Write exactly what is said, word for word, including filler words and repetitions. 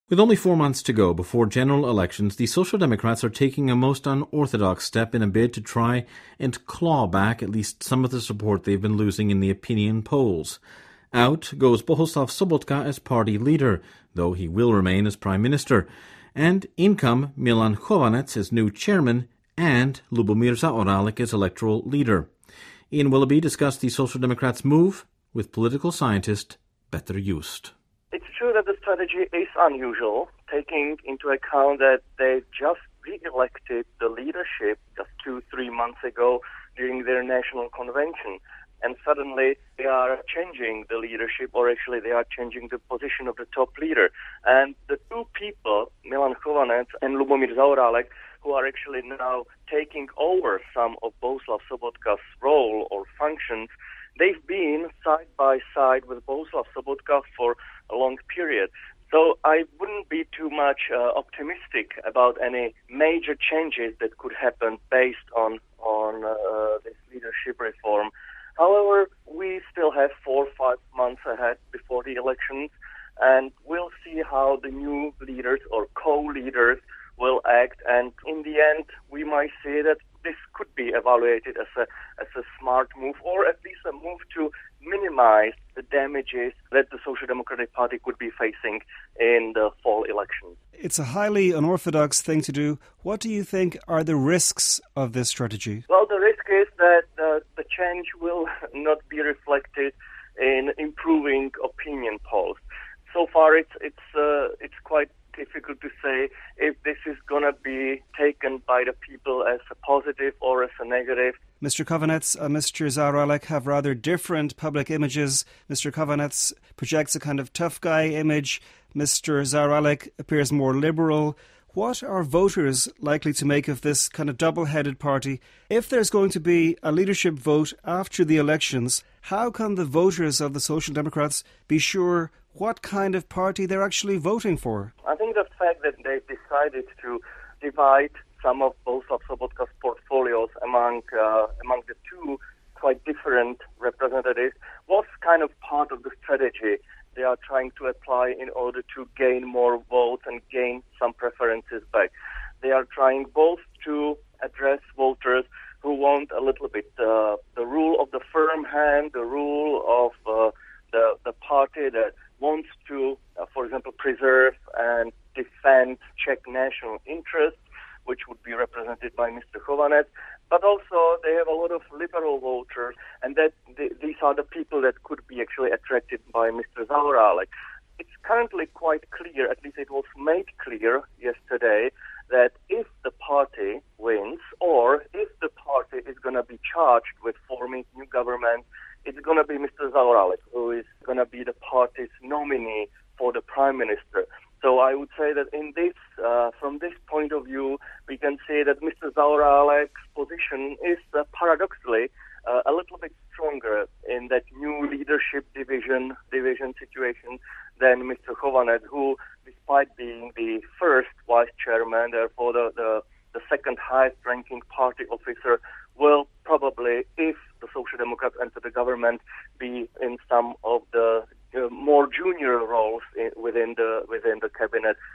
With only four months to go before general elections, the Social Democrats are taking a most unorthodox step in a bid to try and claw back at least some of the support they've been losing in the opinion polls. Out goes Bohuslav Sobotka as party leader, though he will remain as prime minister. And in come Milan Chovanec as new chairman and Lubomir Zaoralek as electoral leader. Ian Willoughby discussed the Social Democrats' move with political scientist Petr Just. It's true that the strategy is unusual, taking into account that they just re-elected the leadership just two, three months ago during their national convention. And suddenly they are changing the leadership, or actually they are changing the position of the top leader. And the two people, Milan Chovanec and Lubomir Zaoralek, who are actually now taking over some of Bohuslav Sobotka's role or functions, they've been side by side with Bohuslav Sobotka for a long period. So I wouldn't be too much uh, optimistic about any major changes that could happen based on, on uh, this leadership reform. However, we still have four or five months ahead before the elections, and we'll see how the new leaders or co-leaders will act. And in the end, we might say that this could be evaluated as a as a smart move, or at least a move to minimize the damages that the Social Democratic Party could be facing in the fall elections. It's a highly unorthodox thing to do. What do you think are the risks of this strategy? Well, the risk is that uh, the change will not be reflected in improving opinion polls. So far, it's it's uh, it's quite difficult to say if this is going to be taken by the people as a positive or as a negative. Mister Chovanec, uh, Mister Zaoralek have rather different public images. Mister Chovanec projects a kind of tough guy image. Mister Zaoralek appears more liberal. What are voters likely to make of this kind of double-headed party? If there's going to be a leadership vote after the elections, how can the voters of the Social Democrats be sure what kind of party they're actually voting for? I think the fact that they've decided to divide some of Bohuslav Sobotka's portfolios among uh, among the two quite different representatives was kind of part of the strategy they are trying to apply in order to gain more votes and gain some preferences back. They are trying both to address voters who want a little bit uh, the rule of the firm hand, the rule of uh, the, the party that wants to, uh, for example, preserve and defend Czech national interests, which would be represented by Mister Chovanec. But also they have a lot of liberal voters, and that th- these are the people that could be actually attracted by Mister Zaoralek. It's currently quite clear, at least it was made clear yesterday, that if the party wins, or if the party is going to be charged with forming new government, it's going to be Mister Zaoralek who is going to be the party's nominee for the prime minister. So I would say that in this, uh, from this point of view, we can say that Mister Zaoralek's position is uh, paradoxically uh, a little bit stronger in that new leadership division division situation than Mister Chovanec, who, despite being the first vice chairman, therefore the, the, the second highest ranking party officer, will probably, if the Social Democrats enter the government, be in some of the Uh, more junior roles in, within the within the cabinet.